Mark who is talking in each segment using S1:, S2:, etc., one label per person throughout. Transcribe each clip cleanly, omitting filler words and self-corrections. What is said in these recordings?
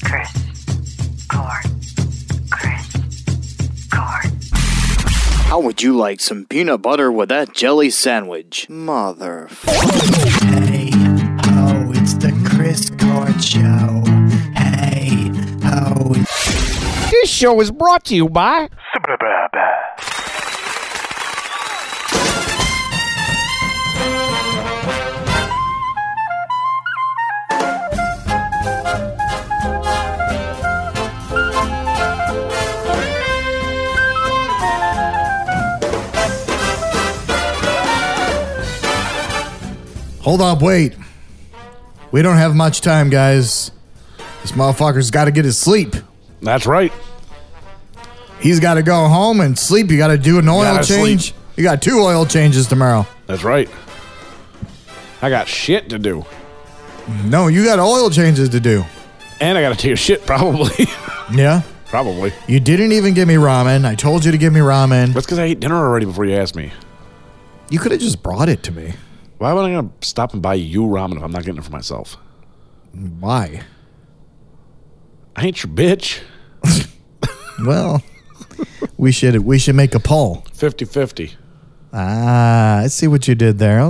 S1: Chris Cord. Chris Cord.
S2: How would you like some peanut butter with that jelly sandwich?
S3: Hey, ho, it's the Chris Cord Show. Hey, ho.
S4: This show is brought to you by...
S3: Hold up, wait. We don't have much time, guys. This motherfucker's got to get his sleep.
S5: That's right.
S3: He's got to go home and sleep. You got to do an oil change.
S5: Sleep.
S3: You got 2 oil changes tomorrow.
S5: That's right. I got shit to do.
S3: No, you got oil changes to do.
S5: And I got to take a shit, probably.
S3: Yeah?
S5: Probably.
S3: You didn't even give me ramen. I told you to give me ramen.
S5: That's because I ate dinner already before you asked me.
S3: You could have just brought it to me.
S5: Why would I going to stop and buy you ramen if I'm not getting it for myself?
S3: Why?
S5: I ain't your bitch.
S3: Well, we should make a poll.
S5: 50-50.
S3: I see what you did there.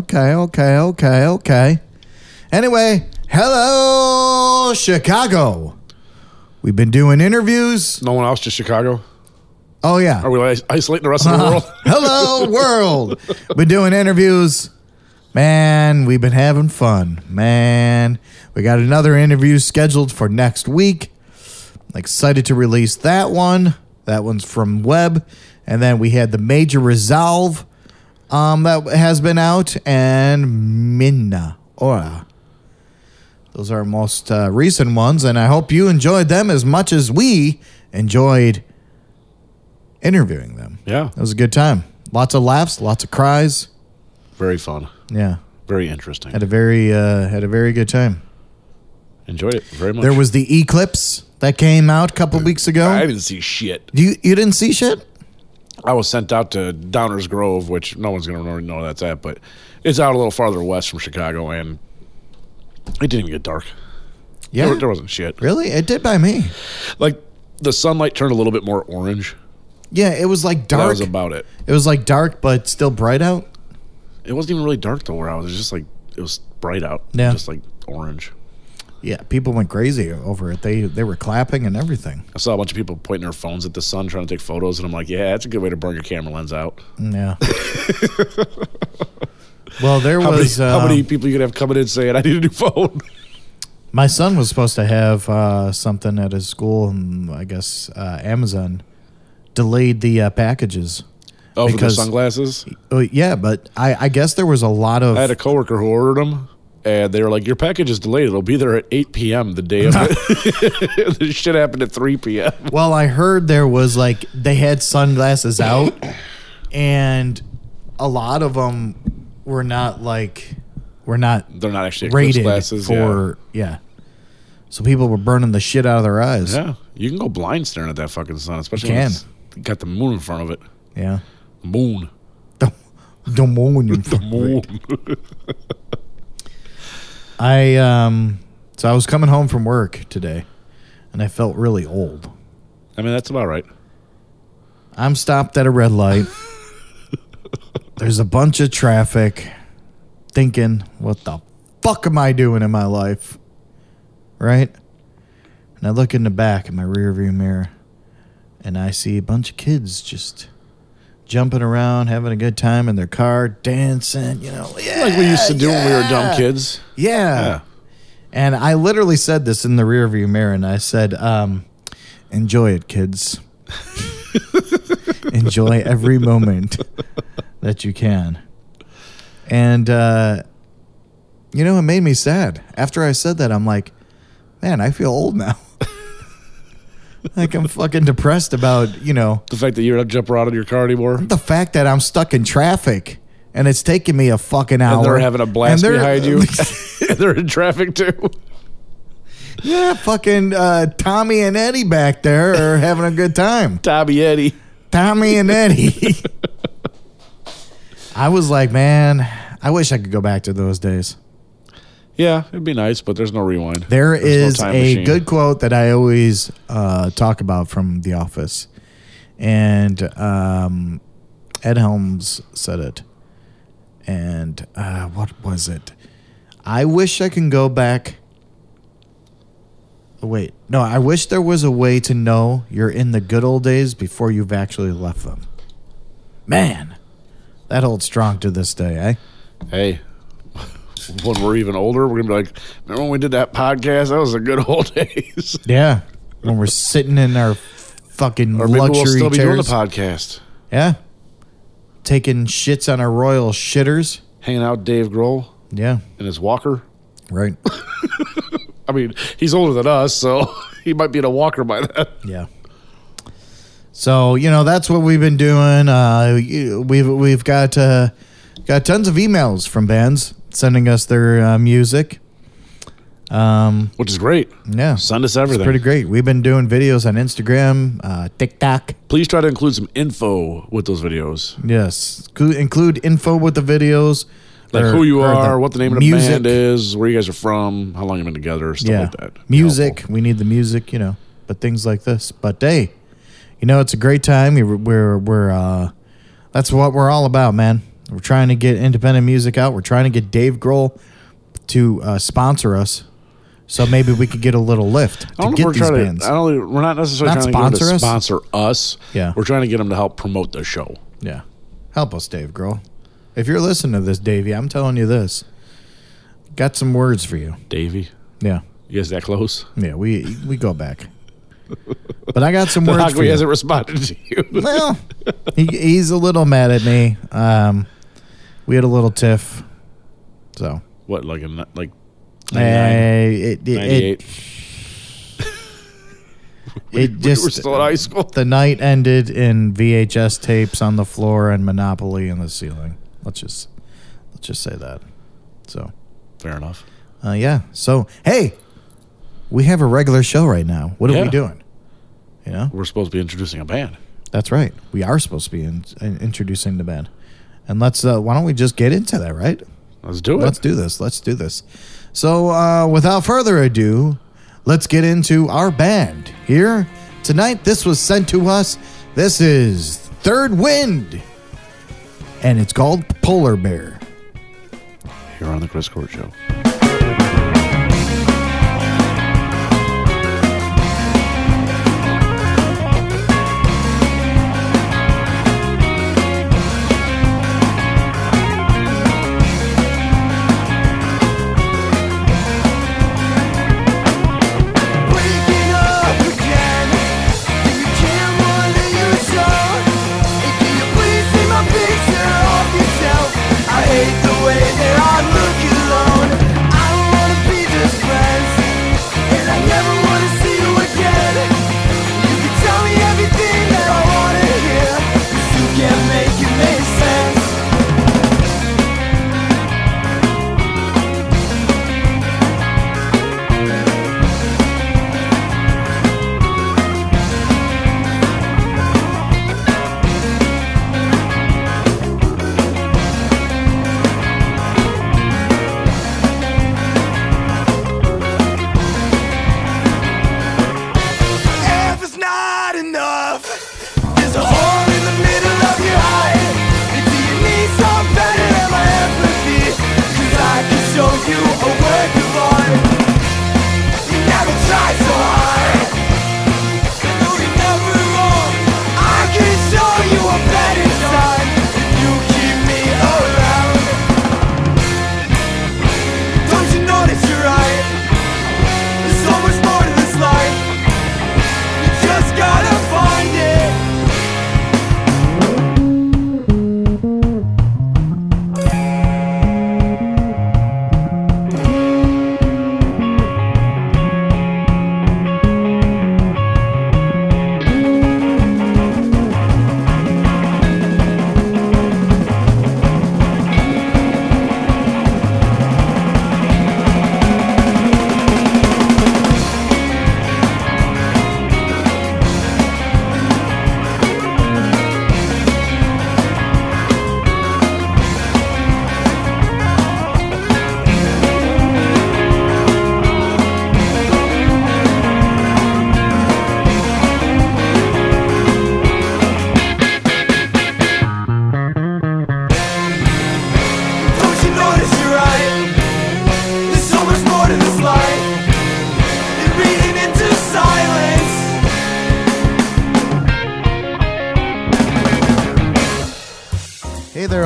S3: Okay. Anyway, hello, Chicago. We've been doing interviews.
S5: No one else, just Chicago?
S3: Oh, yeah.
S5: Are we isolating the rest of the world?
S3: Hello, world. Been doing interviews. Man, we've been having fun. Man, we got another interview scheduled for next week. Excited to release that one. That one's from Webb. And then we had the Major Resolve that has been out. And Minna Ora. Those are our most recent ones. And I hope you enjoyed them as much as we enjoyed interviewing them.
S5: Yeah.
S3: It was a good time. Lots of laughs, lots of cries.
S5: Very fun.
S3: Yeah.
S5: Very interesting.
S3: Had a very good time.
S5: Enjoyed it very much.
S3: There was the Eclipse that came out a couple weeks ago.
S5: I didn't see shit.
S3: You didn't see shit?
S5: I was sent out to Downers Grove, which no one's going to really know where that's at, but it's out a little farther west from Chicago, and it didn't even get dark.
S3: Yeah.
S5: There wasn't shit.
S3: Really? It did by me.
S5: Like, the sunlight turned a little bit more orange.
S3: Yeah, it was like dark.
S5: That was about it.
S3: It was like dark, but still bright out.
S5: It wasn't even really dark, though, where I was. It was just like, it was bright out.
S3: Yeah.
S5: Just like orange.
S3: Yeah, people went crazy over it. They were clapping and everything.
S5: I saw a bunch of people pointing their phones at the sun trying to take photos, and I'm like, yeah, that's a good way to burn your camera lens out.
S3: Yeah. Well,
S5: how many people you could have coming in saying, I need a new phone?
S3: My son was supposed to have something at his school, and I guess Amazon delayed the packages.
S5: Oh, for the sunglasses?
S3: Yeah, but I guess there was a lot of...
S5: I had a coworker who ordered them, and they were like, your package is delayed. It'll be there at 8 p.m. the day of it. This shit happened at 3 p.m.
S3: Well, I heard there was like, they had sunglasses out, and a lot of them were not like... They're not
S5: actually
S3: rated
S5: glasses
S3: for... Yeah. So people were burning the shit out of their eyes.
S5: Yeah. You can go blind staring at that fucking sun, especially
S3: You
S5: when
S3: can.
S5: it's got the moon in front of it.
S3: Yeah.
S5: Moon.
S3: The moon.
S5: The moon.
S3: So I was coming home from work today, and I felt really old.
S5: I mean, that's about right.
S3: I'm stopped at a red light. There's a bunch of traffic. Thinking, what the fuck am I doing in my life? Right? And I look in the back of my rearview mirror, and I see a bunch of kids just jumping around, having a good time in their car, dancing, yeah.
S5: Like we used to do when we were dumb kids.
S3: Yeah. And I literally said this in the rearview mirror, and I said, enjoy it, kids. Enjoy every moment that you can. And, it made me sad. After I said that, I'm like, man, I feel old now. Like, I'm fucking depressed about,
S5: The fact that you don't jump around in your car anymore.
S3: the fact that I'm stuck in traffic, and it's taking me a fucking hour.
S5: And they're having a blast behind you. They're in traffic, too.
S3: Yeah, fucking Tommy and Eddie back there are having a good time.
S5: Tommy
S3: and Eddie. I was like, man, I wish I could go back to those days.
S5: Yeah, it'd be nice, but there's no rewind.
S3: There
S5: There's no
S3: is
S5: time
S3: a
S5: machine.
S3: good quote that I always talk about from The Office. And Ed Helms said it. And what was it? I wish I can go back. Oh, wait. No, I wish there was a way to know you're in the good old days before you've actually left them. Man, that holds strong to this day, eh?
S5: Hey, when we're even older, we're going to be like, remember when we did that podcast? That was the good old days.
S3: Yeah. When we're sitting in our fucking
S5: Or maybe
S3: luxury
S5: we'll still be doing the
S3: chairs.
S5: podcast.
S3: Yeah. Taking shits on our royal shitters.
S5: Hanging out with Dave Grohl
S3: Yeah.
S5: in his walker.
S3: Right.
S5: I mean, he's older than us, so he might be in a walker by then.
S3: Yeah. So, that's what we've been doing. We've got tons of emails from bands sending us their music.
S5: Which is great.
S3: Yeah.
S5: Send us
S3: It's
S5: everything.
S3: pretty great. We've been doing videos on Instagram, TikTok.
S5: Please try to include some info with those videos.
S3: Yes. Include info with the videos.
S5: Like
S3: or-
S5: who you
S3: or
S5: are, what the name of the
S3: music.
S5: band is, where you guys are from, how long you've been together, stuff
S3: Yeah.
S5: like that.
S3: Music.
S5: Helpful.
S3: We need the music, but things like this. But hey, it's a great time. We're that's what we're all about, man. We're trying to get independent music out. We're trying to get Dave Grohl to sponsor us. So maybe we could get a little lift
S5: I don't
S3: to
S5: know if
S3: get
S5: we're
S3: these
S5: trying
S3: bands.
S5: to. We're not necessarily
S3: Not
S5: trying to get them to
S3: sponsor
S5: sponsor us.
S3: Yeah.
S5: We're trying to get them to help promote the show.
S3: Yeah. Help us, Dave Grohl. If you're listening to this, Davey, I'm telling you this. Got some words for you.
S5: Davey,
S3: Yeah.
S5: you guys that close?
S3: Yeah, we go back. But I got some
S5: How
S3: words
S5: come
S3: for
S5: he
S3: you.
S5: hasn't responded to you?
S3: Well, he's a little mad at me. We had a little tiff. So.
S5: What, like 99?
S3: It
S5: 98?
S3: it
S5: We were
S3: just
S5: still in high school.
S3: the night ended in VHS tapes on the floor and Monopoly in the ceiling. Let's just say that. So,
S5: Fair enough.
S3: yeah. So, hey, we have a regular show right now. What are
S5: Yeah.
S3: we doing?
S5: We're supposed to be introducing a band.
S3: That's right. We are supposed to be introducing the band. And let's why don't we just get into that, right?
S5: Let's do it.
S3: Let's do this. So, without further ado, let's get into our band here tonight. This was sent to us. This is Third Wind, and it's called Polar Bear.
S5: Here on the Chris Court Show.
S1: Waking up again, do you care more than you show? And can you please see my picture of yourself? I hate the way that I look alone.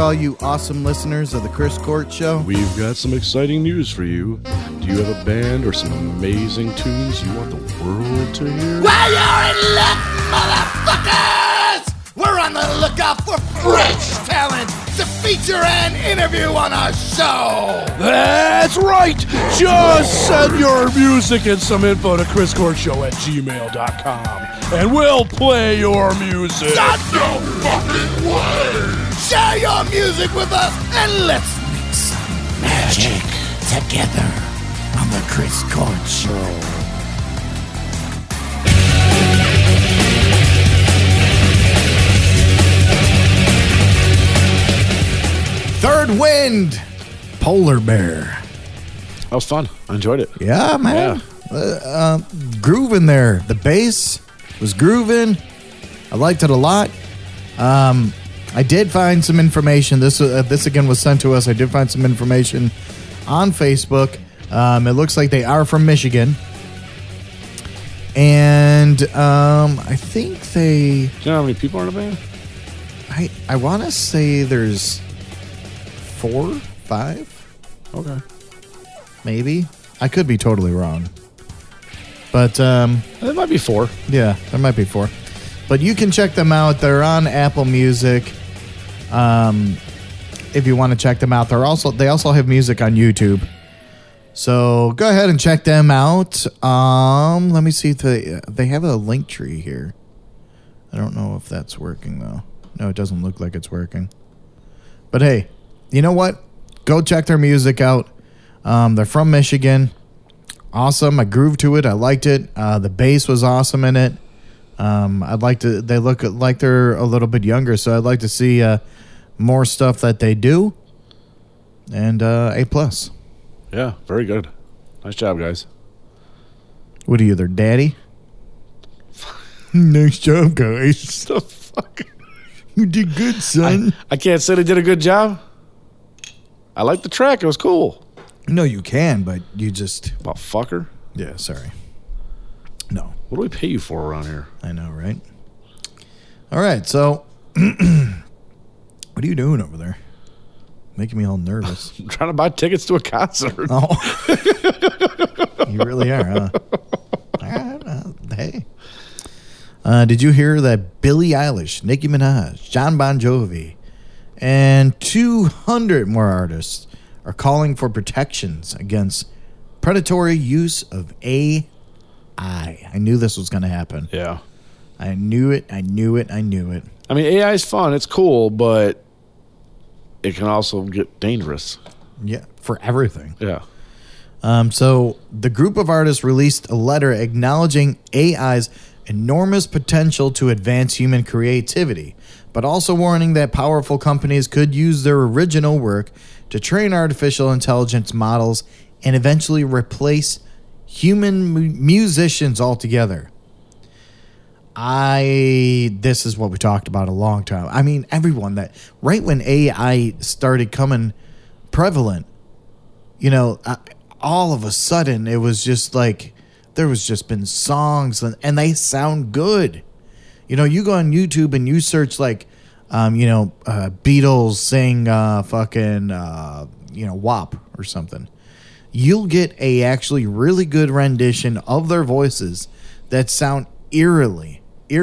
S3: all you awesome listeners of the Chris Court Show.
S5: We've got some exciting news for you. Do you have a band or some amazing tunes you want the world to hear?
S1: While you're in luck, motherfuckers! We're on the lookout for French talent to feature and interview on our show.
S5: That's right! Just send your music and some info to chriscourtshow@gmail.com and we'll play your music.
S1: That's no fucking way! Share your music with us and let's make some magic together on the Chris Court Show.
S3: Third Wind, Polar Bear.
S5: That was fun. I enjoyed it.
S3: Yeah, man. Grooving there. The bass was grooving. I liked it a lot. I did find some information. This again was sent to us. I did find some information on Facebook. It looks like they are from Michigan. And I think they...
S5: Do you know how many people are in the band?
S3: I want to say there's 4, 5,
S5: Okay.
S3: maybe. I could be totally wrong. But,
S5: It might be 4.
S3: yeah, there might be 4. But you can check them out. They're on Apple Music. If you want to check them out, they also have music on YouTube. So go ahead and check them out. Let me see if they have a link tree here. I don't know if that's working though. No, it doesn't look like it's working. But hey, you know what? Go check their music out. They're from Michigan. Awesome. I grooved to it. I liked it. The bass was awesome in it. They look like they're a little bit younger, so I'd like to see more stuff that they do. And A+.
S5: Yeah, very good. Nice job, guys.
S3: What are you, their daddy? Nice job, guys.
S5: The fuck?
S3: You did good, son.
S5: I can't say they did a good job. I liked the track. It was cool.
S3: No, you can, but you just...
S5: About fucker.
S3: Yeah, sorry. No,
S5: What do we pay you for around here?
S3: I know, right? All right, so... what are you doing over there? Making me all nervous.
S5: I'm trying to buy tickets to a concert.
S3: Oh. You really are, huh? Hey. Did you hear that Billie Eilish, Nicki Minaj, John Bon Jovi, and 200 more artists are calling for protections against predatory use of AI? I knew this was going to happen.
S5: Yeah.
S3: I knew it. I knew it. I knew it.
S5: I mean, AI is fun. It's cool, but it can also get dangerous.
S3: Yeah, for everything.
S5: Yeah.
S3: So the group of artists released a letter acknowledging AI's enormous potential to advance human creativity, but also warning that powerful companies could use their original work to train artificial intelligence models and eventually replace human musicians altogether. This is what we talked about a long time. I mean, everyone that right when AI started coming prevalent, all of a sudden it was just like there was just been songs and they sound good. You go on YouTube and you search like, Beatles sing WAP or something. You'll get a actually really good rendition of their voices that sound eerily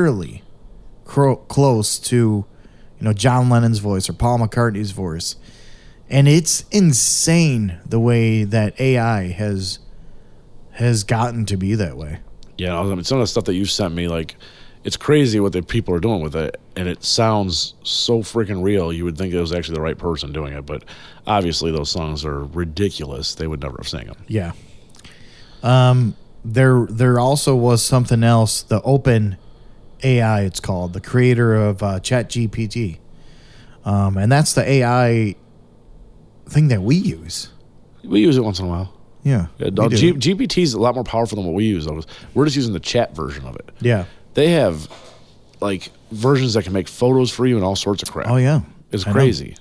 S3: close to, John Lennon's voice or Paul McCartney's voice. And it's insane the way that AI has gotten to be that way.
S5: Yeah, I mean, some of the stuff that you sent me, like, it's crazy what the people are doing with it, and it sounds so freaking real. You would think it was actually the right person doing it, but obviously those songs are ridiculous. They would never have sang them.
S3: Yeah. There also was something else, the Open AI, it's called, the creator of ChatGPT. And that's the AI thing that we use.
S5: We use it once in a while.
S3: Yeah.
S5: GPT is a lot more powerful than what we use. We're just using the chat version of it.
S3: Yeah.
S5: They have like versions that can make photos for you and all sorts of crap.
S3: Oh, yeah.
S5: It's crazy.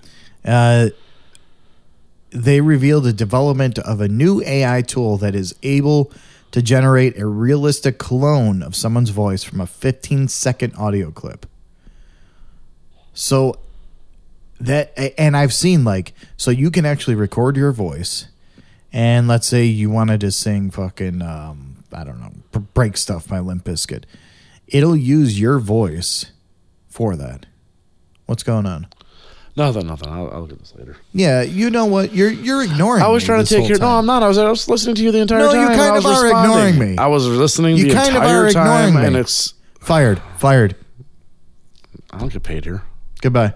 S3: They revealed the development of a new AI tool that is able to generate a realistic clone of someone's voice from a 15-second audio clip. So And I've seen so you can actually record your voice, and let's say you wanted to sing fucking I don't know, Break Stuff by Limp Bizkit. It'll use your voice for that. What's going on?
S5: Nothing. I'll look at this later.
S3: Yeah, you know what? You're ignoring me.
S5: I was trying to take your... No, I'm not. I was listening to you the entire time.
S3: No, you kind of are ignoring me.
S5: I was listening
S3: you
S5: the
S3: kind
S5: entire
S3: of are
S5: time,
S3: ignoring
S5: and
S3: me.
S5: it's...
S3: Fired.
S5: I don't get paid here.
S3: Goodbye.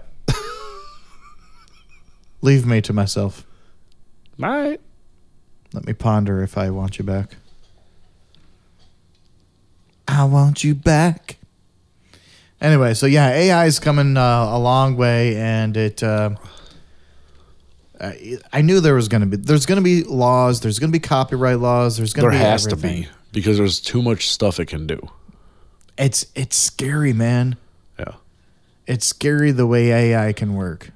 S3: Leave me to myself.
S5: All right.
S3: Let me ponder if I want you back. I want you back. Anyway, so yeah, AI is coming a long way, and it. I knew there's going to be laws. There's going to be copyright laws. There
S5: has to be, because there's too much stuff it can do.
S3: It's scary, man.
S5: Yeah.
S3: It's scary the way AI can work.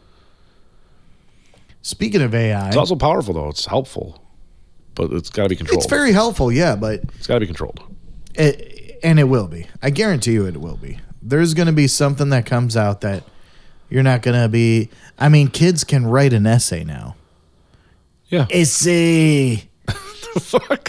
S3: Speaking of AI,
S5: it's also powerful though. It's helpful, but it's got to be controlled.
S3: It's very helpful, yeah, but
S5: it's got to be controlled.
S3: And it will be. I guarantee you it will be. There's going to be something that comes out that you're not going to be... I mean, kids can write an essay now.
S5: Yeah.
S3: Essay.
S5: Fuck.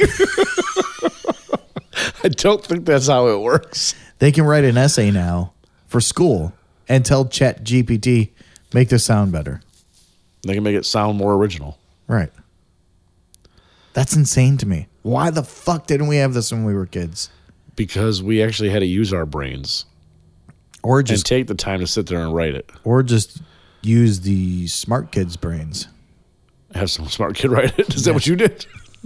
S5: I don't think that's how it works.
S3: They can write an essay now for school and tell ChatGPT, make this sound better.
S5: They can make it sound more original.
S3: Right. That's insane to me. Why the fuck didn't we have this when we were kids?
S5: Because we actually had to use our brains.
S3: Or just
S5: and take the time to sit there and write it.
S3: Or just use the smart kids' brains.
S5: Have some smart kid write it? Is that what you did?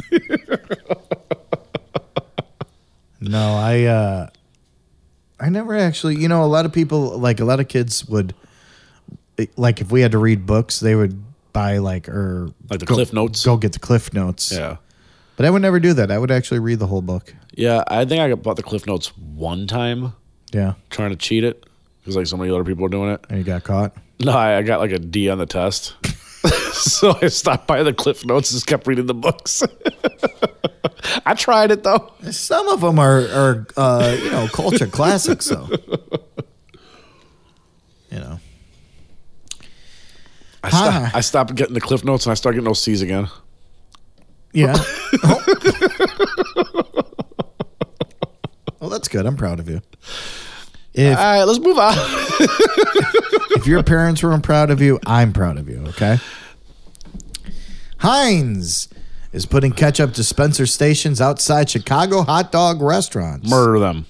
S3: No, I never actually... You know, a lot of people, a lot of kids would... if we had to read books, they would buy
S5: the Cliff Notes?
S3: Go get the Cliff Notes.
S5: Yeah.
S3: But I would never do that. I would actually read the whole book.
S5: Yeah, I think I bought the Cliff Notes one time.
S3: Yeah.
S5: Trying to cheat it. Because so many other people were doing it.
S3: And you got caught?
S5: No, I got a D on the test. So I stopped buying the Cliff Notes and just kept reading the books. I tried it, though.
S3: Some of them are culture classics, though. You know.
S5: I stopped getting the Cliff Notes and I started getting those C's again.
S3: Yeah. Well, that's good. I'm proud of you.
S5: All right, let's move on.
S3: If your parents weren't proud of you, I'm proud of you, okay? Heinz is putting ketchup dispenser stations outside Chicago hot dog restaurants.
S5: Murder them.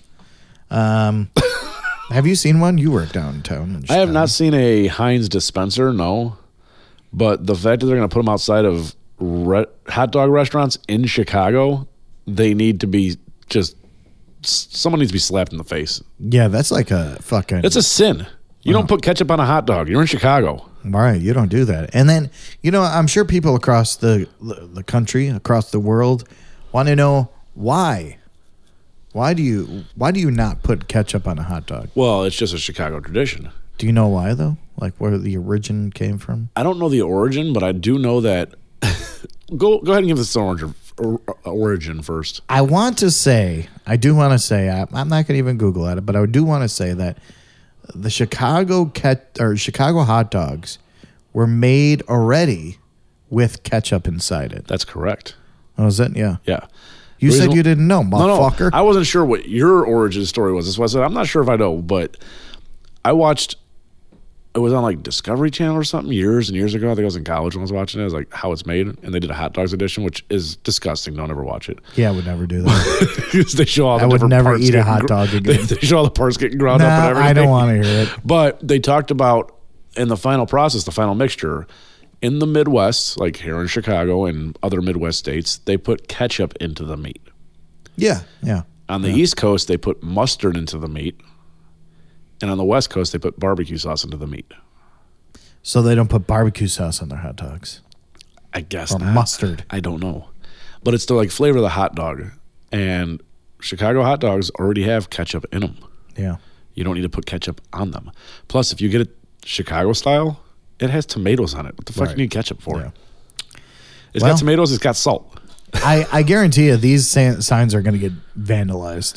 S3: Have you seen one? You work downtown in Chicago.
S5: I have not seen a Heinz dispenser, no. But the fact that they're going to put them outside of hot dog restaurants in Chicago, they need to be someone needs to be slapped in the face.
S3: Yeah, that's like a fucking...
S5: It's a sin. You don't put ketchup on a hot dog. You're in Chicago.
S3: Right, you don't do that. And then, I'm sure people across the country, across the world, want to know why. Why do you not put ketchup on a hot dog?
S5: Well, it's just a Chicago tradition.
S3: Do you know why, though? Where the origin came from?
S5: I don't know the origin, but I do know that... Go ahead and give us the origin first.
S3: I do want to say, I'm not going to even Google at it, but I do want to say that the Chicago hot dogs were made already with ketchup inside it.
S5: That's correct.
S3: Oh, is that? Yeah.
S5: Yeah.
S3: You said you didn't know, motherfucker.
S5: No, I wasn't sure what your origin story was. That's why I said I'm not sure if I know, but I watched. It was on Discovery Channel or something years and years ago. I think I was in college when I was watching it. It was how it's made, and they did a hot dogs edition, which is disgusting. Don't ever watch it.
S3: Yeah, I would never do that.
S5: Because they show all the different parts. I would never
S3: eat a hot dog again.
S5: They show all the parts getting ground up and everything.
S3: I don't want to hear it.
S5: But they talked about in the final process, the final mixture, in the Midwest, like here in Chicago and other Midwest states, they put ketchup into the meat.
S3: Yeah, yeah.
S5: On the East Coast, they put mustard into the meat. And on the West Coast, they put barbecue sauce into the meat.
S3: So they don't put barbecue sauce on their hot dogs?
S5: I guess
S3: or
S5: not.
S3: Mustard.
S5: I don't know. But it's the flavor of the hot dog. And Chicago hot dogs already have ketchup in them.
S3: Yeah.
S5: You don't need to put ketchup on them. Plus, if you get it Chicago style, it has tomatoes on it. What the fuck do you need ketchup for?
S3: Yeah.
S5: It's got tomatoes, it's got salt.
S3: I guarantee you these signs are going to get vandalized.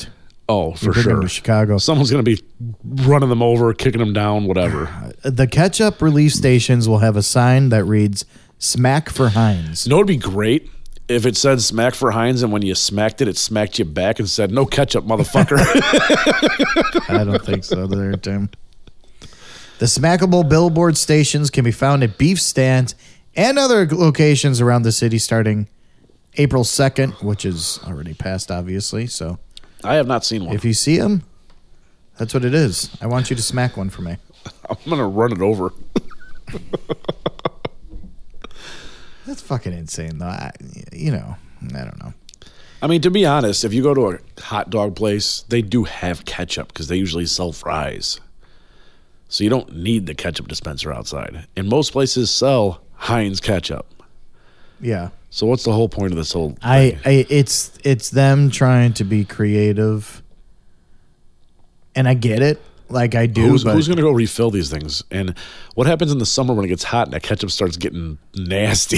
S5: Oh, for
S3: You've been
S5: sure.
S3: to Chicago.
S5: Someone's going to be running them over, kicking them down, whatever.
S3: The ketchup relief stations will have a sign that reads "Smack for Heinz."
S5: You know what would be great? If it said smack for Heinz, and when you smacked it smacked you back and said, no ketchup, motherfucker.
S3: I don't think so there, Tim. The smackable billboard stations can be found at beef stands and other locations around the city starting April 2nd, which is already passed, obviously. So
S5: I have not seen one.
S3: if you see them, that's what it is. I want you to smack one for me.
S5: I'm going to run it over.
S3: That's fucking insane, though. I don't know.
S5: I mean, to be honest, if you go to a hot dog place, they do have ketchup because they usually sell fries. So you don't need the ketchup dispenser outside. And most places sell Heinz ketchup.
S3: Yeah.
S5: So what's the whole point of this whole thing?
S3: It's them trying to be creative, and I get it. Like I do.
S5: Who's
S3: but
S5: going to go refill these things? And what happens in the summer when it gets hot and that ketchup starts getting nasty?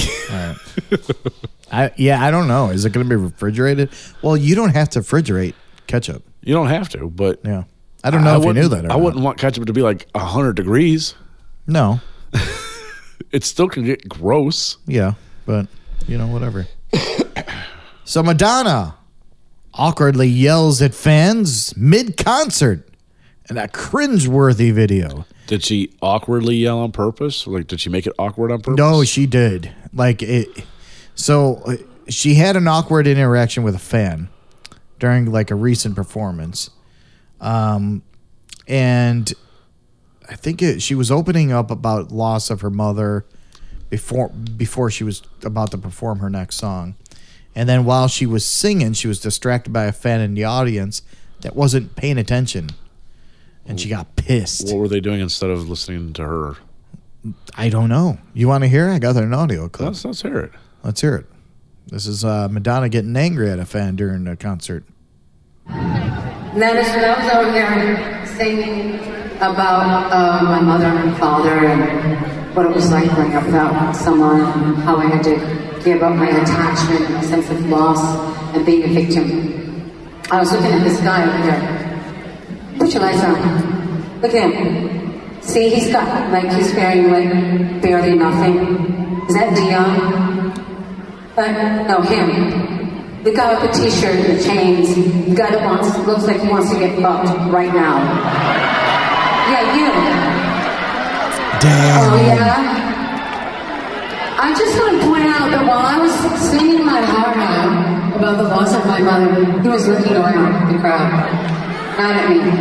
S3: I don't know. Is it going to be refrigerated? Well, you don't have to refrigerate ketchup.
S5: You don't have to, but
S3: Yeah. I don't know if you knew that or
S5: I wouldn't want ketchup to be like 100 degrees.
S3: No.
S5: It still can get gross.
S3: Yeah, but whatever. So Madonna awkwardly yells at fans mid-concert in a cringeworthy video.
S5: Did she awkwardly yell on purpose? Like, did she make it awkward on purpose?
S3: No, she did. Like it. So she had an awkward interaction with a fan during like a recent performance, and I think she was opening up about loss of her mother before she was about to perform her next song, and then while she was singing, she was distracted by a fan in the audience that wasn't paying attention, and she got pissed.
S5: What were they doing instead of listening to her?
S3: I don't know. You want to hear? I got an audio clip.
S5: Let's hear it.
S3: Let's hear it. This is Madonna getting angry at a fan during a concert.
S6: Then as I was over there singing about my mother and father and what it was like growing up without someone, and how I had to give up my attachment and sense of loss and being a victim. I was looking at this guy over there. Put your lights on. Look at him. See, he's wearing like barely nothing. Is that Dion? No, him. The guy with the t-shirt and the chains. The guy that looks like he wants to get fucked right now. Yeah, you.
S3: Damn.
S6: Oh, yeah? I just want to point out that while I was singing my heart out about the loss of my mother, he was looking around the crowd. Not at me.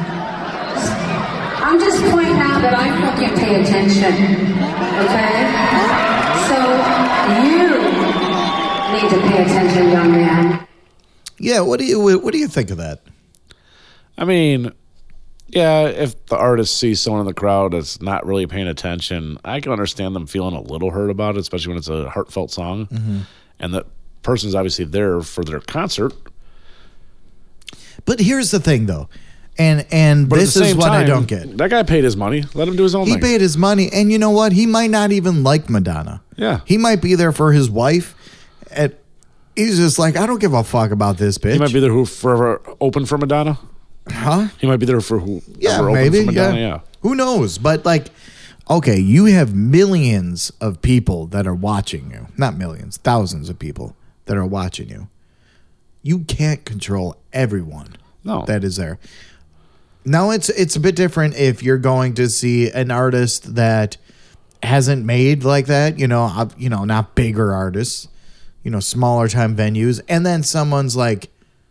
S6: I'm just pointing out that I fucking pay attention. Okay? So, you need to pay attention, young man.
S3: Yeah, what do you think of that?
S5: I mean, yeah, if the artist sees someone in the crowd that's not really paying attention, I can understand them feeling a little hurt about it, especially when it's a heartfelt song. Mm-hmm. And that person's obviously there for their concert.
S3: But here's the thing, though, and
S5: But
S3: this is what I don't get.
S5: That guy paid his money. Let him do his own
S3: He
S5: thing.
S3: paid his money, and you know what? He might not even like Madonna.
S5: Yeah.
S3: He might be there for his wife. And he's just like, I don't give a fuck about this bitch.
S5: He might be there who forever open for Madonna.
S3: Huh?
S5: He might be there for who
S3: Yeah,
S5: open
S3: maybe.
S5: for Madonna. Yeah.
S3: Who knows? But like, okay, you have millions of people that are watching you. Not millions, thousands of people that are watching you. You can't control everyone that is there. Now it's a bit different if you're going to see an artist that hasn't made like that, not bigger artists, smaller time venues, and then someone's like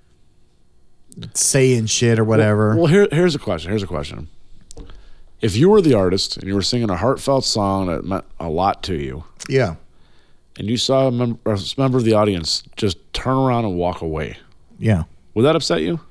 S3: saying shit or whatever.
S5: Well, here's a question. If you were the artist and you were singing a heartfelt song that meant a lot to you,
S3: Yeah.
S5: and you saw a member of the audience just turn around and walk away,
S3: Yeah.
S5: would that upset you?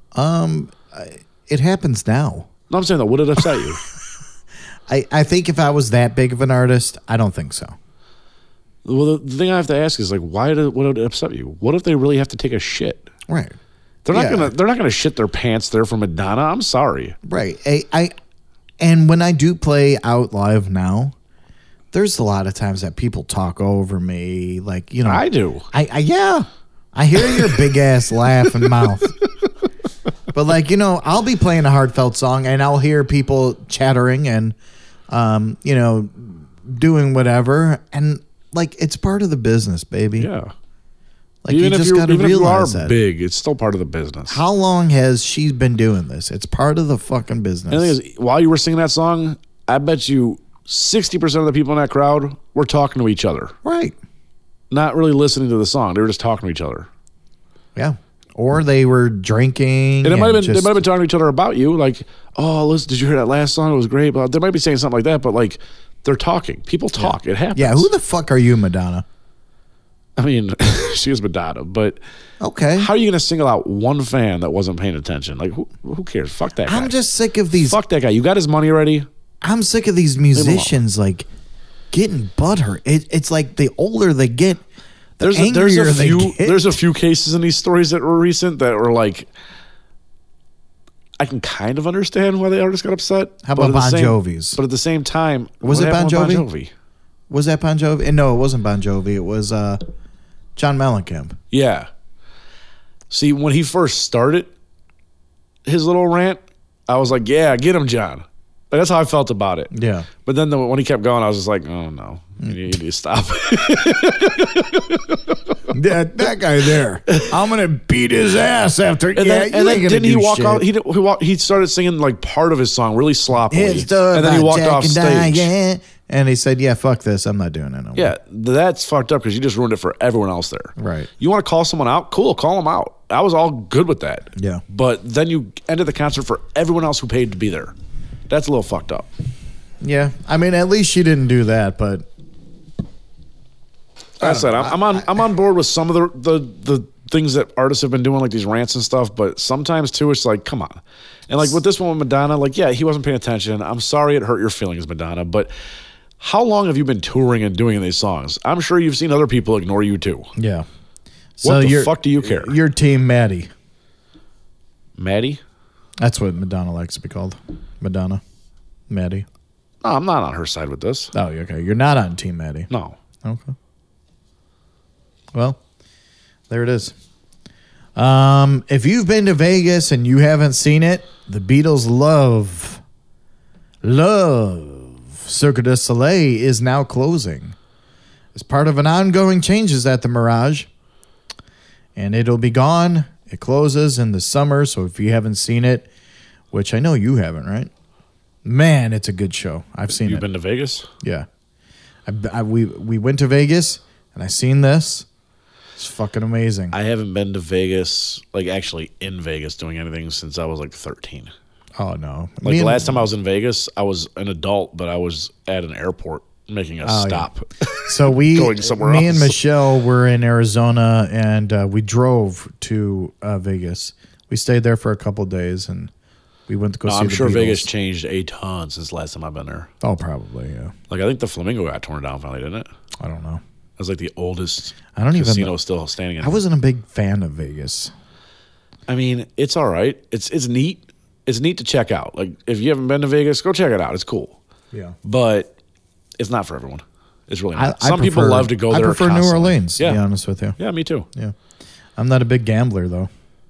S3: It happens now.
S5: No, I'm saying that. Would it upset you?
S3: I think if I was that big of an artist, I don't think so.
S5: Well, the thing I have to ask is like, would it upset you? What if they really have to take a shit?
S3: Right.
S5: They're not gonna shit their pants there for Madonna. I'm sorry.
S3: Right. And when I do play out live now, there's a lot of times that people talk over me, like
S5: I do.
S3: I hear your big ass laugh and mouth. But like, you know, I'll be playing a heartfelt song and I'll hear people chattering and, you know, doing whatever. And like, it's part of the business, baby.
S5: Yeah.
S3: Like, you just got to
S5: even if you are
S3: realize that.
S5: big, it's still part of the business.
S3: How long has she been doing this? It's part of the fucking business.
S5: And the thing is, while you were singing that song, I bet you 60% of the people in that crowd were talking to each other.
S3: Right.
S5: Not really listening to the song. They were just talking to each other.
S3: Yeah. Or they were drinking.
S5: And it might have been
S3: just-
S5: they might have been talking to each other about you, like, oh, listen, did you hear that last song? It was great. But they might be saying something like that, but like they're talking. People talk. It happens.
S3: Yeah, who the fuck are you, Madonna?
S5: I mean, she is Madonna, but
S3: Okay.
S5: how are you going to single out one fan that wasn't paying attention? Like, who cares? Fuck that guy.
S3: I'm just sick of these.
S5: Fuck that guy. You got his money already?
S3: I'm sick of these musicians like getting butthurt. It's like the older they get, the angrier they get.
S5: There's a few cases in these stories that were recent that were like, I can kind of understand why the artist got upset.
S3: How
S5: but
S3: about
S5: at the
S3: Bon
S5: same-
S3: Jovi's?
S5: But at the same time,
S3: Was
S5: what
S3: it Bon
S5: happened with
S3: Jovi? Was that Bon Jovi? No, it wasn't Bon Jovi. It was John Mellencamp.
S5: Yeah. See, when he first started his little rant, I was like, yeah, get him, John. Like, that's how I felt about it.
S3: Yeah.
S5: But then when he kept going, I was just like, oh, no. You need to stop.
S3: That guy there. I'm gonna beat his ass after.
S5: And then didn't he walk out? He started singing like part of his song really sloppily.
S3: It's the
S5: and then he walked off stage.
S3: And he said, "Yeah, fuck this. I'm not doing it no more."
S5: Yeah, that's fucked up because you just ruined it for everyone else there.
S3: Right.
S5: You want to call someone out? Cool, call them out. I was all good with that.
S3: Yeah.
S5: But then you ended the concert for everyone else who paid to be there. That's a little fucked up.
S3: Yeah. I mean, at least she didn't do that, but
S5: Like I said, I'm on board with some of the things that artists have been doing, like these rants and stuff. But sometimes too, it's like, come on. And like with this one with Madonna, like, yeah, he wasn't paying attention. I'm sorry it hurt your feelings, Madonna. But how long have you been touring and doing these songs? I'm sure you've seen other people ignore you too.
S3: yeah.
S5: What the
S3: you're-
S5: fuck do you care?
S3: You're Team Maddie.
S5: Maddie?
S3: That's what Madonna likes to be called. Madonna. Maddie.
S5: No, I'm not on her side with this.
S3: Oh, okay. You're not on Team Maddie.
S5: No.
S3: Okay. Well, there it is. If you've been to Vegas and you haven't seen it, the Beatles' love Cirque du Soleil is now closing. As part of an ongoing changes at the Mirage. And it'll be gone. It closes in the summer, so if you haven't seen it, which I know you haven't, right? Man, it's a good show. I've seen
S5: You've
S3: it.
S5: been to Vegas?
S3: Yeah. We went to Vegas, and I seen this. It's fucking amazing.
S5: I haven't been to Vegas, like actually in Vegas doing anything since I was like 13.
S3: Oh, no.
S5: Like the last time I was in Vegas, I was an adult, but I was at an airport making a stop.
S3: So we,
S5: Going somewhere
S3: me and
S5: else.
S3: Michelle were in Arizona, and we drove to Vegas. We stayed there for a couple days, and we went to go see
S5: I'm
S3: the
S5: sure
S3: Beatles.
S5: Vegas changed a ton since the last time I've been there.
S3: Oh, probably, yeah.
S5: Like I think the Flamingo got torn down finally, didn't it?
S3: I don't know.
S5: It was like the oldest
S3: I don't even
S5: casino
S3: know.
S5: still standing.
S3: I wasn't a big fan of Vegas.
S5: I mean, it's all right. It's neat. It's neat to check out. Like if you haven't been to Vegas, go check it out. It's cool.
S3: Yeah.
S5: But it's not for everyone. It's really not.
S3: I
S5: Some people
S3: prefer-
S5: love to go there.
S3: I prefer New
S5: constantly.
S3: Orleans, to be
S5: Yeah.
S3: honest with you.
S5: Yeah, me too.
S3: Yeah. I'm not a big gambler though.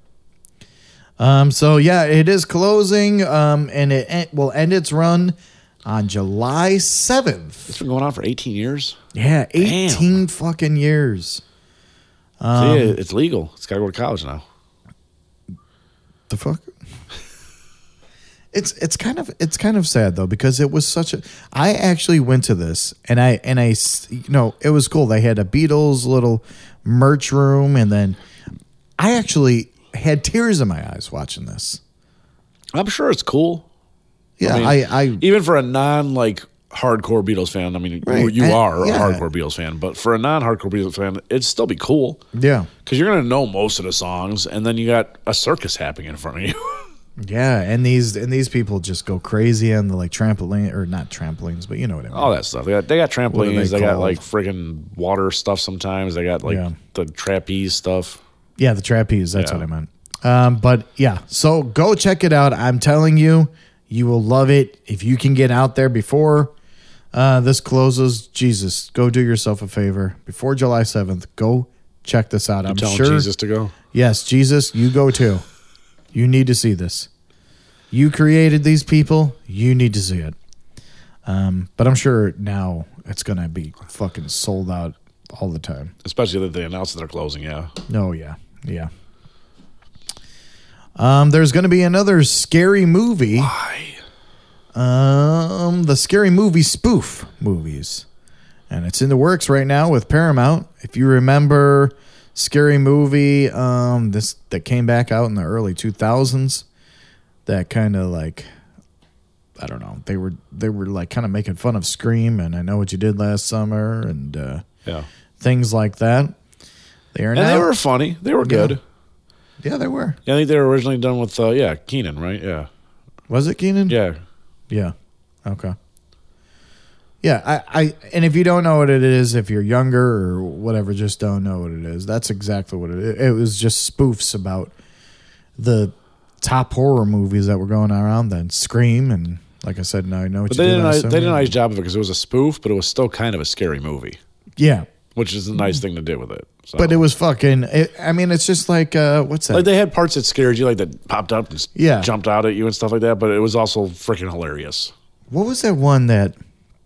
S3: So yeah, it is closing, and it will end its run on July 7th.
S5: It's been going on for 18 years.
S3: Yeah, 18
S5: Damn.
S3: fucking years.
S5: See, it's legal. It's got to go to college now.
S3: The fuck? It's kind of sad though, because it was such a. I actually went to this, and I it was cool. They had a Beatles little merch room, and then I actually had tears in my eyes watching this.
S5: I'm sure it's cool.
S3: Yeah,
S5: mean,
S3: I
S5: even for a hardcore Beatles fan. I mean,
S3: Right.
S5: you are
S3: Yeah.
S5: a hardcore Beatles fan, but for a non-hardcore Beatles fan, it'd still be cool
S3: yeah.
S5: because you're gonna know most of the songs, and then you got a circus happening in front of you.
S3: Yeah, and these people just go crazy on the like trampoline, or not trampolines, but you know what I mean.
S5: All that stuff. They got
S3: What are
S5: trampolines.
S3: they
S5: They got
S3: called?
S5: like friggin' water stuff. Sometimes they got like
S3: Yeah.
S5: the trapeze stuff.
S3: Yeah, the trapeze. That's
S5: Yeah.
S3: what I meant. But yeah, so go check it out. I'm telling you, you will love it. If you can get out there before this closes, Jesus, go do yourself a favor. Before July 7th, go check this out. I'm
S5: Telling
S3: sure.
S5: Jesus to go.
S3: Yes, Jesus, you go too. You need to see this. You created these people. You need to see it. But I'm sure now it's going to be fucking sold out all the time.
S5: Especially that they announced that they're closing, yeah.
S3: Oh, yeah. Yeah. There's going to be another Scary Movie.
S5: Why?
S3: The Scary Movie spoof movies. And it's in the works right now with Paramount. If you remember Scary Movie, this that came back out in the early 2000s, that kind of like, I don't know, they were like kind of making fun of Scream and I Know What You Did Last Summer and things like that. They
S5: were funny. They were good.
S3: Yeah, they were.
S5: Yeah, I think they were originally done with Keenan, right? Yeah.
S3: Was it Keenan?
S5: Yeah.
S3: Yeah. Okay. Yeah, I and if you don't know what it is, if you're younger or whatever, just don't know what it is. That's exactly what it is. It was just spoofs about the top horror movies that were going around then. Scream and, like I said, I Know What
S5: But
S3: You
S5: they
S3: Did
S5: did,
S3: Last
S5: they
S3: Summer.
S5: did a nice job of it because it was a spoof, but it was still kind of a scary movie,
S3: Yeah,
S5: which is a nice thing to do with it. So.
S3: but it was fucking. It's just like what's that?
S5: Like they had parts that scared you, like that popped up and
S3: Yeah.
S5: jumped out at you and stuff like that, but it was also freaking hilarious.
S3: What was that one that?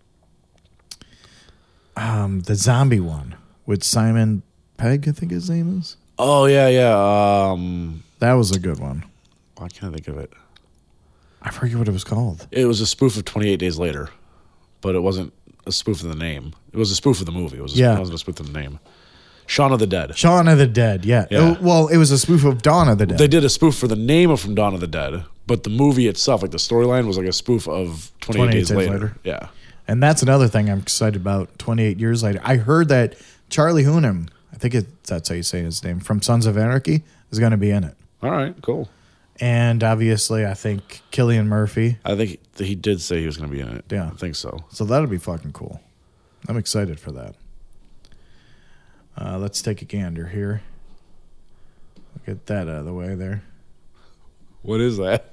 S3: The zombie one with Simon Pegg, I think his name is.
S5: Oh, yeah.
S3: That was a good one.
S5: Why can't I think of it?
S3: I forget what it was called.
S5: It was a spoof of 28 Days Later, but it wasn't a spoof of the name. It was a spoof of the movie. It wasn't a spoof of the name. Shaun of the Dead.
S3: Shaun of the Dead, yeah.
S5: Yeah.
S3: It was a spoof of Dawn of the Dead.
S5: They did a spoof for the name of From Dawn of the Dead, but the movie itself, like the storyline, was like a spoof of 28 Days Later. Yeah.
S3: And that's another thing I'm excited about, 28 years later. I heard that Charlie Hunnam, I think that's how you say his name, from Sons of Anarchy, is going to be in it.
S5: All right, cool.
S3: And obviously, I think Cillian Murphy.
S5: I think he did say he was going to be in it.
S3: Yeah.
S5: I think so.
S3: So that'll be fucking cool. I'm excited for that. Let's take a gander here. Get that out of the way there.
S5: What is that?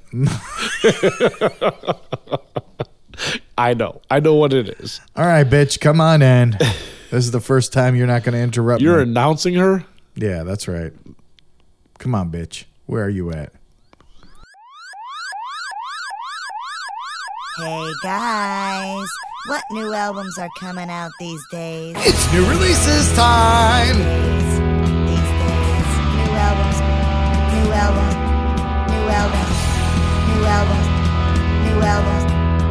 S5: I know what it is.
S3: All right, bitch, come on in. This is the first time you're not going to interrupt
S5: You're
S3: me.
S5: announcing her?
S3: Yeah, that's right. Come on, bitch. Where are you at?
S7: Hey guys, what new albums are coming out these days?
S1: It's new releases time.
S7: These days, new albums, new albums, new albums, new albums, new albums.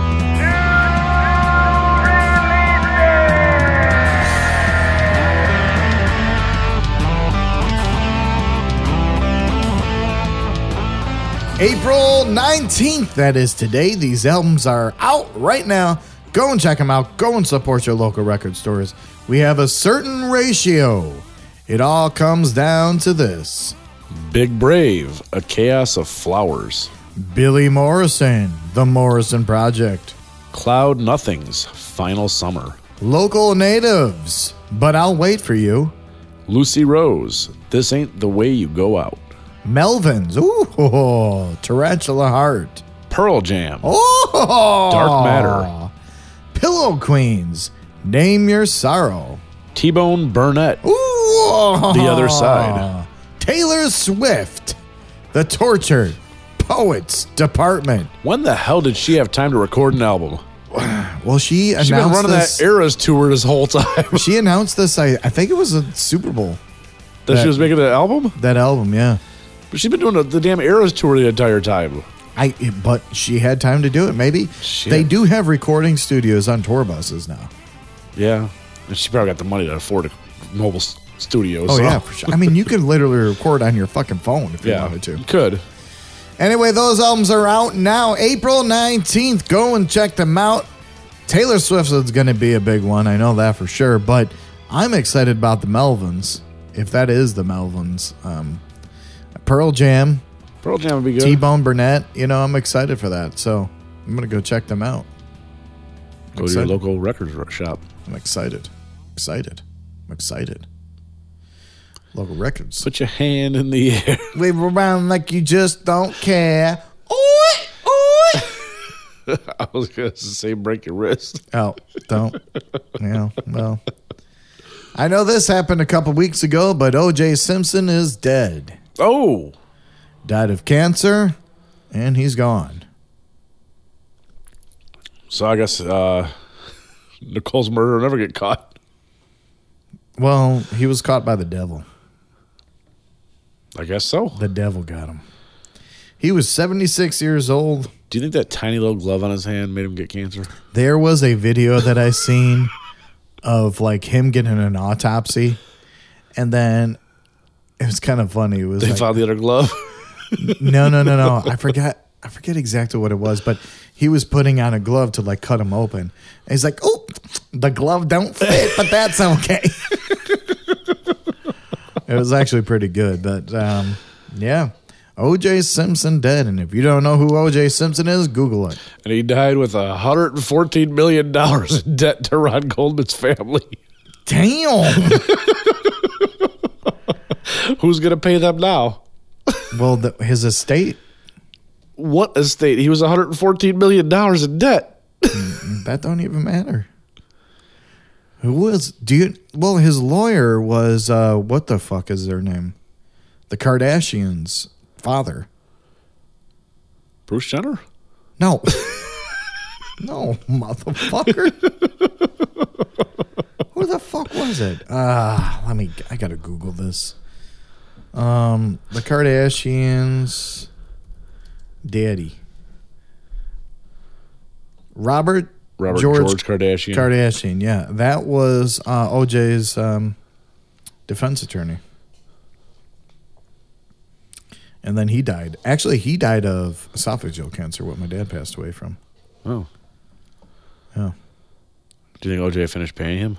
S3: April 19th, that is today. These albums are out right now. Go and check them out. Go and support your local record stores. We have a certain ratio. It all comes down to this.
S5: Big Brave, A Chaos of Flowers.
S3: Billy Morrison, The Morrison Project.
S5: Cloud Nothings, Final Summer.
S3: Local Natives, But I'll Wait for You.
S5: Lucy Rose, This Ain't the Way You Go Out.
S3: Melvins, ooh, Tarantula Heart.
S5: Pearl Jam,
S3: Oh,
S5: Dark Matter.
S3: Pillow Queens, Name Your Sorrow.
S5: T-Bone Burnett,
S3: Ooh,
S5: The Other Side.
S3: Taylor Swift, The Tortured Poets Department.
S5: When the hell did she have time to record an album?
S3: Well, she announced
S5: She's been running
S3: this.
S5: that Eras tour this whole time.
S3: She announced this. I think it was a Super Bowl.
S5: That she was making an album?
S3: That album, yeah.
S5: But she's been doing the damn Eras tour the entire time.
S3: But she had time to do it. Maybe
S5: Shit.
S3: they do have recording studios on tour buses now.
S5: Yeah. And she probably got the money to afford a mobile studio.
S3: Oh
S5: so.
S3: yeah, for sure. I mean, you could literally record on your fucking phone if you wanted to.
S5: You could.
S3: Anyway, those albums are out now, April 19th. Go and check them out. Taylor Swift is going to be a big one. I know that for sure. But I'm excited about the Melvins, if that is the Melvins. Pearl Jam,
S5: Pearl Jam would be good.
S3: T-Bone Burnett. I'm excited for that. So I'm going to go check them out.
S5: Go to your local record shop.
S3: I'm excited. I'm excited. Local records.
S5: Put your hand in the air.
S3: Wave around like you just don't care. Oi, oi.
S5: I was going to say break your wrist.
S3: Oh, don't. Yeah, well. I know this happened a couple weeks ago, but O.J. Simpson is dead.
S5: Oh.
S3: died of cancer, and he's gone.
S5: So I guess Nicole's murderer will never get caught.
S3: Well, he was caught by the devil.
S5: I guess so.
S3: The devil got him. He was 76 years old.
S5: Do you think that tiny little glove on his hand made him get cancer?
S3: There was a video that I seen of like him getting an autopsy, and then it was kind of funny. It was
S5: They
S3: like,
S5: found the other glove.
S3: No. I forget exactly what it was, but he was putting on a glove to like cut him open. And he's like, "Oh, the glove don't fit, but that's okay." It was actually pretty good, but yeah. O.J. Simpson dead, and if you don't know who O.J. Simpson is, Google it.
S5: And he died with $114 million in debt to Ron Goldman's family.
S3: Damn.
S5: Who's going to pay them now?
S3: Well, his estate.
S5: What estate? He was $114 million in debt.
S3: That don't even matter. Who was? Well, his lawyer was. What the fuck is their name? The Kardashians' father.
S5: Bruce Jenner?
S3: No. No, motherfucker. Who the fuck was it? I gotta Google this. The Kardashians' daddy. Robert
S5: George Kardashian.
S3: Kardashian, yeah. That was OJ's defense attorney. And then he died. Actually, he died of esophageal cancer, what my dad passed away from.
S5: Oh.
S3: Yeah.
S5: Do you think OJ finished paying him?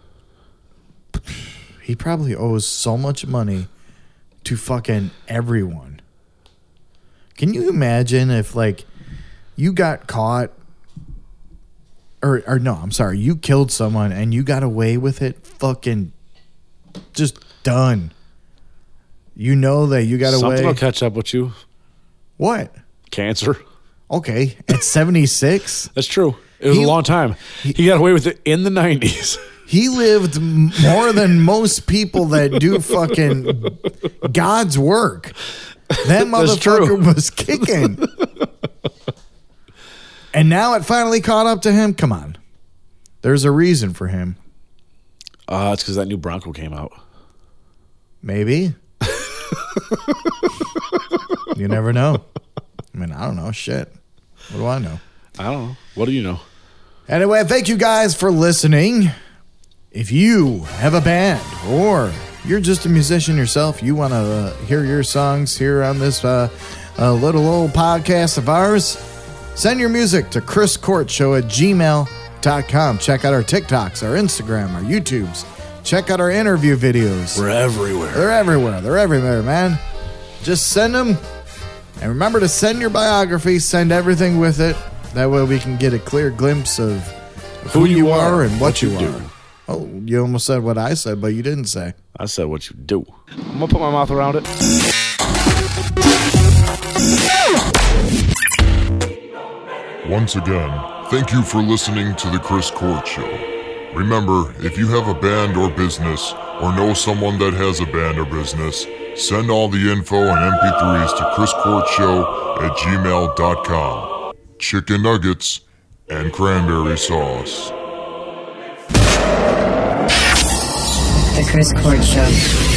S3: He probably owes so much money to fucking everyone. Can you imagine if, like, you got caught, or no, I'm sorry, you killed someone and you got away with it, fucking just done. You know that you got away.
S5: Something will catch up with you.
S3: What?
S5: Cancer.
S3: Okay, at 76?
S5: That's true. It was a long time. He got away with it in the 90s.
S3: He lived more than most people that do fucking God's work. That motherfucker was kicking. And now it finally caught up to him. Come on. There's a reason for him.
S5: It's because that new Bronco came out.
S3: Maybe. You never know. I mean, I don't know. Shit. What do I know?
S5: I don't know. What do you know?
S3: Anyway, thank you guys for listening. If you have a band or you're just a musician yourself, you want to hear your songs here on this little old podcast of ours, send your music to chriscourtshow@gmail.com. Check out our TikToks, our Instagram, our YouTubes. Check out our interview videos.
S5: We're everywhere.
S3: They're everywhere. They're everywhere, man. Just send them. And remember to send your biography. Send everything with it. That way we can get a clear glimpse of who you are and what you do. Oh, you almost said what I said, but you didn't say.
S5: I said what you do. I'm going to put my mouth around it.
S8: Once again, thank you for listening to The Chris Court Show. Remember, if you have a band or business, or know someone that has a band or business, send all the info and MP3s to chriscourtshow@gmail.com. Chicken nuggets and cranberry sauce.
S6: The Chris Court Show.